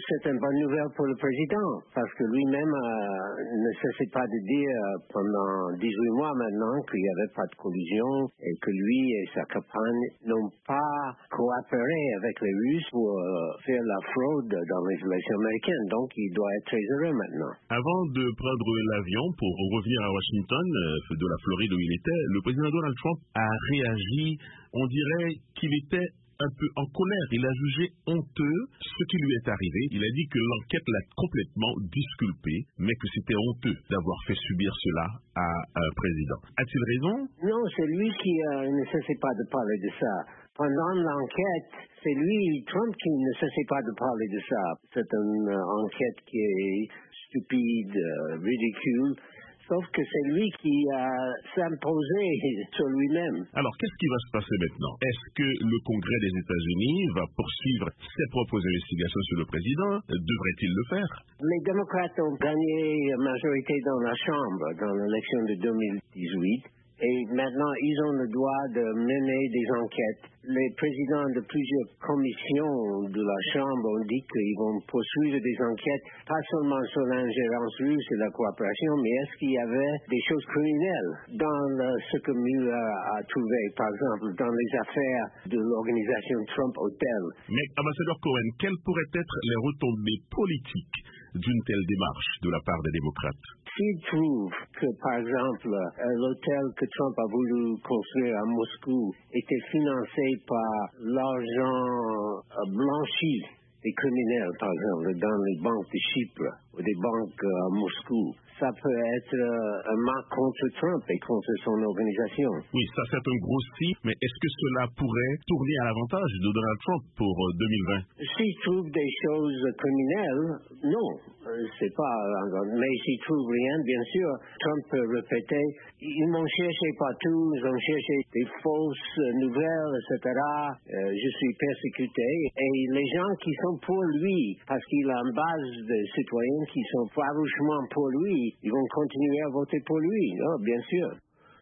c'est une bonne nouvelle pour le président, parce que lui-même ne cessait pas de dire pendant 18 mois maintenant qu'il n'y avait pas de collusion et que lui et sa campagne n'ont pas coopéré avec les Russes pour faire la fraude dans les élections américaines. Donc, il doit être très heureux maintenant. Avant de prendre l'avion pour revenir à Washington, de la Floride où il était, le président Donald Trump a réagi, on dirait qu'il était un peu en colère. Il a jugé honteux ce qui lui est arrivé. Il a dit que l'enquête l'a complètement disculpé, mais que c'était honteux d'avoir fait subir cela à un président. A-t-il raison? Non, c'est lui qui ne cessait pas de parler de ça. Pendant l'enquête, c'est lui, Trump, qui ne cessait pas de parler de ça. C'est une enquête qui est stupide, ridicule. Sauf que c'est lui qui a s'imposé sur lui-même. Alors, qu'est-ce qui va se passer maintenant? Est-ce que le Congrès des États-Unis va poursuivre ses propres investigations sur le président? Devrait-il le faire? Les démocrates ont gagné la majorité dans la Chambre dans l'élection de 2018. Et maintenant, ils ont le droit de mener des enquêtes. Les présidents de plusieurs commissions de la Chambre ont dit qu'ils vont poursuivre des enquêtes, pas seulement sur l'ingérence russe et la coopération, mais est-ce qu'il y avait des choses criminelles dans ce que Mueller a trouvé, par exemple, dans les affaires de l'organisation Trump Hotel. Mais, ambassadeur Cohen, quelles pourraient être les retombées politiques d'une telle démarche de la part des démocrates? S'il trouve que, par exemple, l'hôtel que Trump a voulu construire à Moscou était financé par l'argent blanchi des criminels, par exemple, dans les banques de Chypre ou des banques à Moscou, ça peut être un marque contre Trump et contre son organisation. Oui, ça c'est un gros si, mais est-ce que cela pourrait tourner à l'avantage de Donald Trump pour 2020? S'il trouve des choses criminelles, non, c'est pas. Mais s'il trouve rien, bien sûr, Trump peut répéter, ils m'ont cherché partout, ils ont cherché des fausses nouvelles, etc. Je suis persécuté. Et les gens qui sont pour lui, parce qu'il a une base de citoyens qui sont farouchement pour lui, ils vont continuer à voter pour lui, bien sûr.